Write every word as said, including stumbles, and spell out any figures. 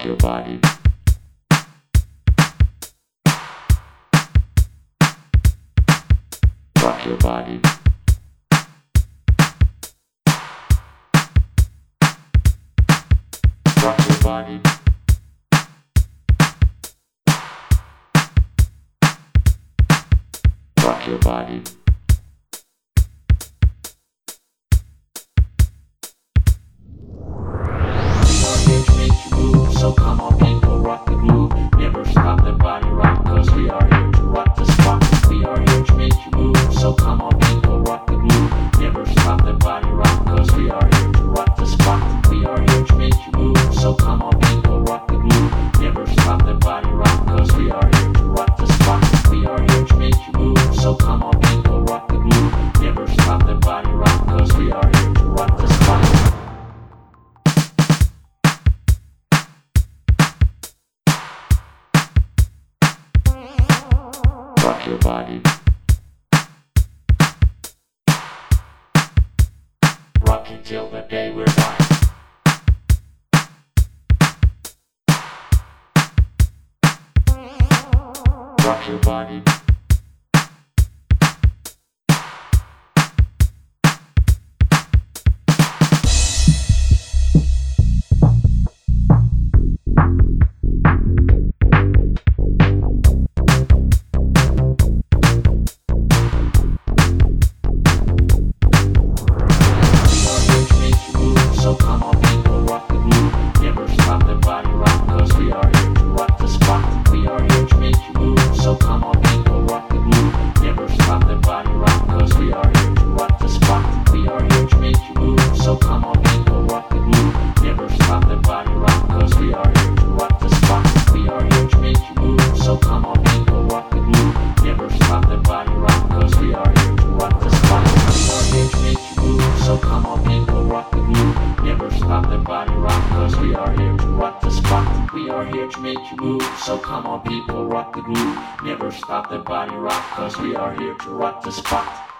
Rock your body. Rock your body. Rock your body. Rock your body. So come on people, rock the groove. Never stop the body rock, cause we are here to rock the spot. We are here to make you move. So come on people, rock the groove. Never stop the body rock, cause we are here to rock the spot. We are here to make you move. So come on people, rock the groove. Never stop the body rock, cause we are here to rock the spot. We are here to make you move. So come on people, rock the groove. Never stop the body rock, cause we are here to rock the spot. Rock your body. Rock until the day we're dying. Rock your body. So come on people, rock the groove. Never stop the body rock, cause we are here to rock the spot. We are here to make you move. So come on people, rock the groove. Never stop the body rock, cause we are here to rock the spot. We are here to make you move. So come on people, rock the groove. Never stop the body rock, cause we are here to rock the spot. We are here to make you move. So come on people, rock the groove. Never stop the body rock, cause we are here to rock the spot. We are here to make you move. So come on people, rock the groove. Never stop the body rock, cause we are here to rock the spot. We are here to make you move. So come on people, rock the groove. Never stop the body rock, cause we are here to rock the spot.